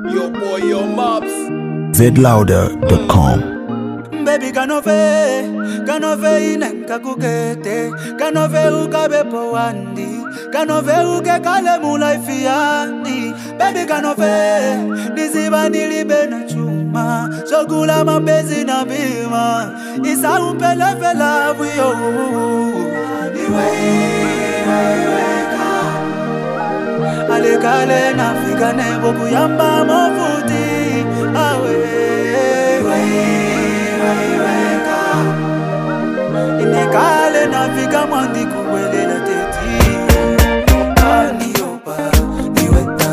Yo boy, yo mops. zlouder.com. Baby kanove inenka kukete, kanove ukabe powandi, kanove uke kale mulaifi yani. Baby kanove niziba nilibe na chuma, shogula mabezi na bima, isa umpele vela vuyo. Iwe ale kale nafika nebo kuyamba mofuti awe. Inekale nafika mwandi kuwelela teti. Aniopa, niweta,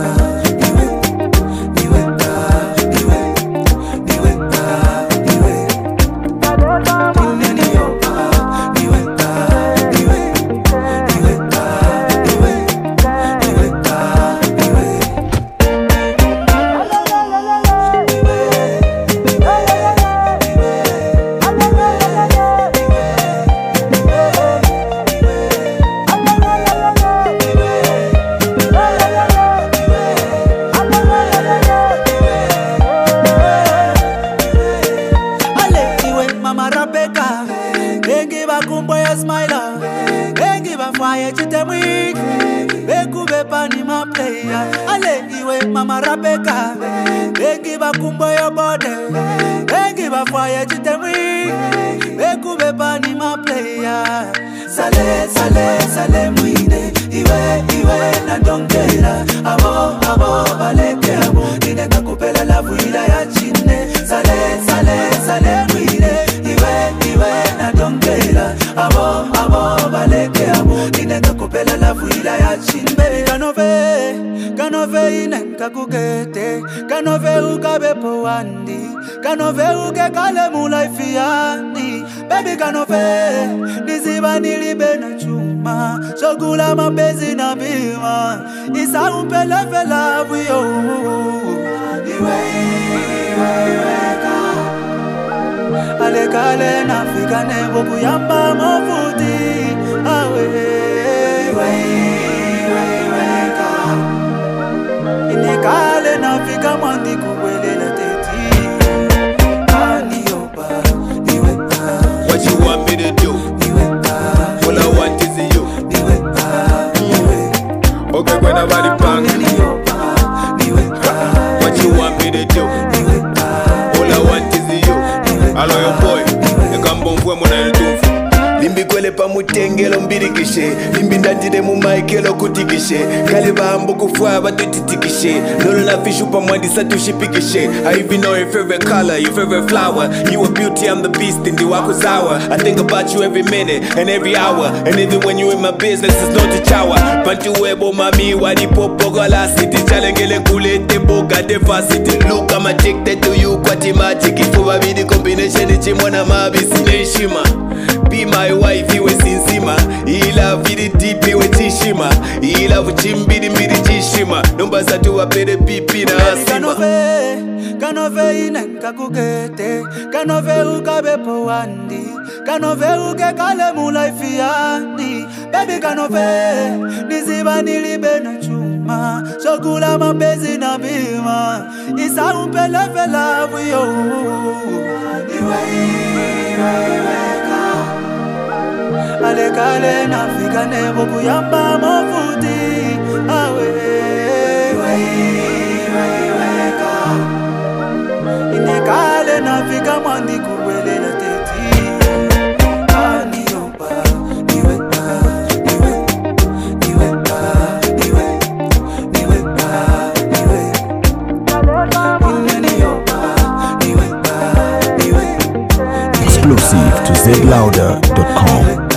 niweta, niweta. Ineniopa, niweta, fire chitemwi bekube pani ma player ale iwe mama Rebecca begiba kumbo yo bode begiba fire chitemwi bekube pani ma player sale muine iwe na dongera abo baleke abo nineka kupela la vuila ya chine sale muine iwe na dongera abo baleke abo nineka kupela la vuila ya chine. Baby kanove inenka kukete, kanove ukabe powandi, kanove uke kale mulaifi yani. Baby kanove niziba nilibe na chuma, shogula mabezi na bima, isa umpele vela vuyo. Ale kale nafika nebo kuyamba mofuti awe. Inekale nafika mwandi kuwelela teti. Aniopa, niweta. What you want me to do? Niweta. All I want is you. Niweta. Okay, when I body bang. Aniopa, niweta. What you want me to do? Niweta. All I want is you. Hello your boy. You come bon fwe mwana yutufu. Limbi kwele pa mutengelo mbirikishe, limbi ndandide mu maikelo kutikishe, kale bambo kufwa batutitikishe, lolo na fishu pa mwandi satushipikishe. I even know your favorite color, your favorite flower, you a beauty, I'm the beast, ndi wako zawa. I think about you every minute and every hour, and even when you in my business, it's not a chower. Pantu webo mami, wadi popo la city, chalengele kulete boga defacity. Look, I'm addicted to you, kwati magic, ifuwa bidi combination, ichi mwana mabisi neshima. Be my wife, iwe sinsima. I love you deep, iwe chishima. I love chimbidi mbidi chishima. Numba satu wapede pipi na asima. Kanove inenka kukete, kanove ukabe powandi, kanove uke kale mulaifi yani. Baby kanove niziba nilibe na chuma, shogula mabezi na bima, isa umpele vela vuyo. Ale kale nafika nebo kuyamba mofuti awe. Inekale nafika mwandi kuwelela teti. Aniopa, niweta. Ineniopa, niweta. Exclusive to zlouder.com.